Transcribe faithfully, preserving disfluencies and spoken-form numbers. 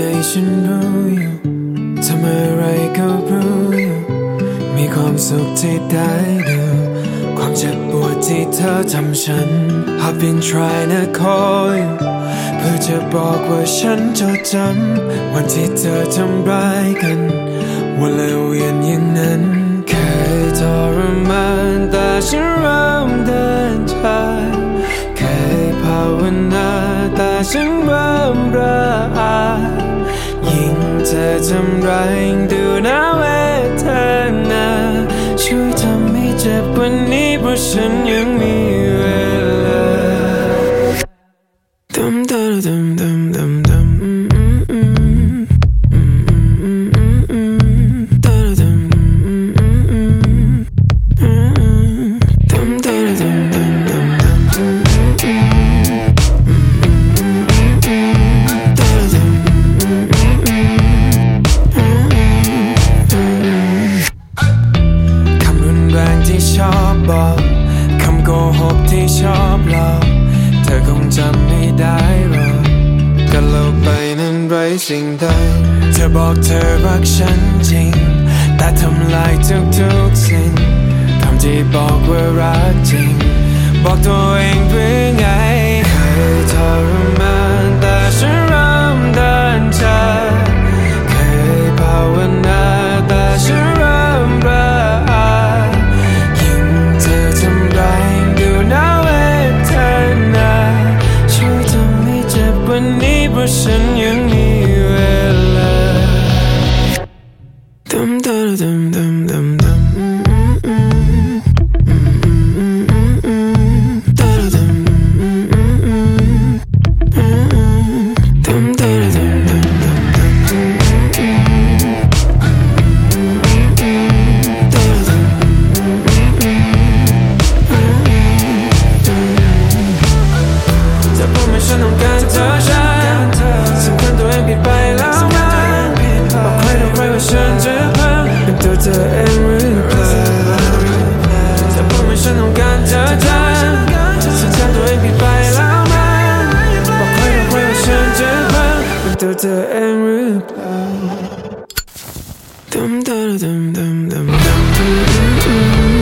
ฉันรู้อยู่ทำอะไรก็รู้อยู่มีความสุขที่ได้ดูความเจ็บปวดที่เธอทำฉัน I've been trying to call you เพื่อจะบอกว่าฉันจดจำวันที่เธอทำร้ายกันวันและเวียนอย่างนั้นเคยทรมานแต่ฉันเริ่มเดินทางเคยภาวนาแต่ฉันเริ่มระอายิ่งเธอทำร้ายยิ่งดูน่าเวทนาช่วยทำให้เจ็บกว่านี้เพราะฉันยังมีเวลาดำดำดำดำดำดำที่ชอบบอกคำโกหกที่ชอบหลอกเธอคงจำไม่ได้หรอกก็โลกไปนั้นไร้สิ่งใดเธอบอกเธอรักฉันจริงแต่ทำลายทุกๆสิ่งคำที่บอกว่ารักจริงบอกตัวเองเพื่อไงเคยทรมานแต่ฉันเริ่มเดินจากเคยภาวนาแต่ฉันเริ่มระอาวันนี้เพราะฉันยังมีเวลาดำดำดำดำดำดำฉันต้องการเธอฉันสำคัญตัวเองผิดไปแล้วมั้งบอกใครต่อใครว่าฉันจะพังเป็นตัวเธอเองหรือเปล่าจะบอกว่าฉันต้องการเธอฉันสำคัญตัวเองผิดไปแล้วมั้งบอกใครต่อใครว่าฉันจะพังเป็นตัวเธอเองหรือเปล่าดำดำดำดำดำดำ